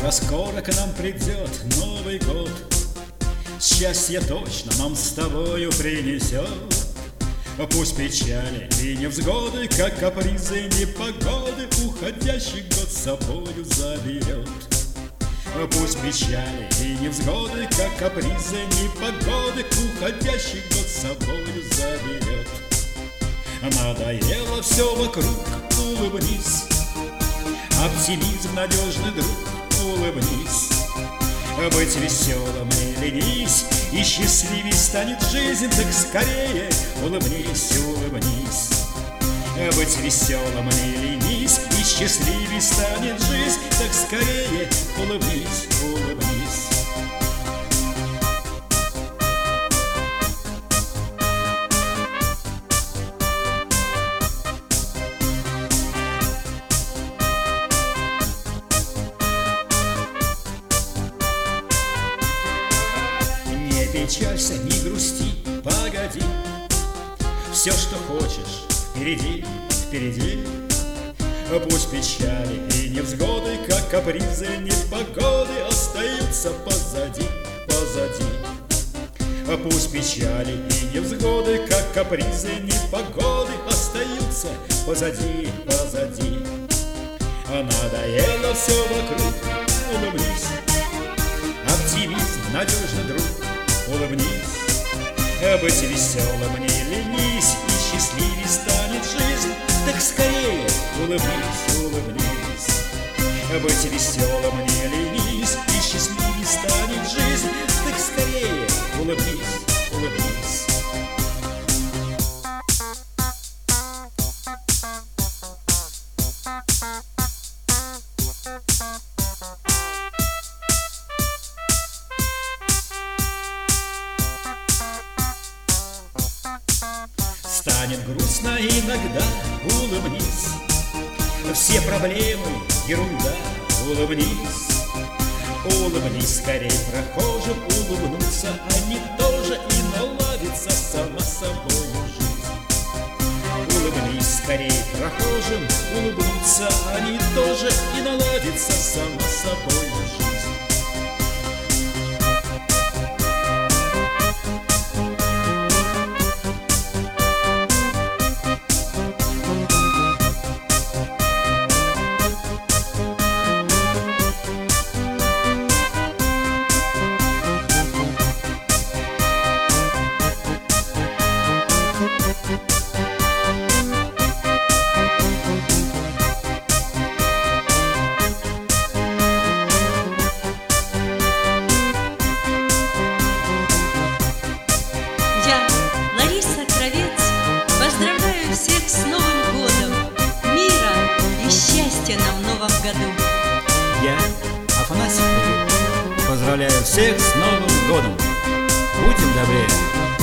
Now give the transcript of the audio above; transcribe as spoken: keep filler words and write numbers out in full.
Скоро-скоро к нам придет Новый год, счастье точно нам с тобою принесет. Пусть печали и невзгоды, как капризы непогоды, уходящий год с собою заберет. Пусть печали и невзгоды, как капризы непогоды, уходящий год с собою заберет. Надоело все вокруг, улыбнись, оптимизм надежный друг, улыбнись. Быть веселым не ленись, и счастливей станет жизнь, так скорее улыбнись, улыбнись. Быть веселым не ленись, и счастливей станет жизнь, так скорее улыбнись, улыбнись. Не печалься, не грусти, погоди, все, что хочешь, впереди, впереди. Пусть печали и невзгоды, как капризы непогоды, остаются позади, позади. Пусть печали и невзгоды, как капризы непогоды, остаются позади, позади. Надоело все вокруг, улыбнись, оптимизм надежный друг, улыбнись. Быть веселым не ленись, и счастливей станет жизнь, так скорее улыбнись, улыбнись. Быть веселым не ленись, и счастливей станет жизнь, так скорее улыбнись, улыбнись. Станет грустно иногда, улыбнись, все проблемы ерунда, улыбнись. Улыбнись скорей прохожим, улыбнутся они тоже, и наладится сама собою жизнь. Улыбнись скорей прохожим, улыбнутся они тоже, и наладится сама собою жизнь. Всех с Новым годом, мира и счастья нам в новом году. Я, Афанасий Кривец, поздравляю всех с Новым годом. Будем добрее.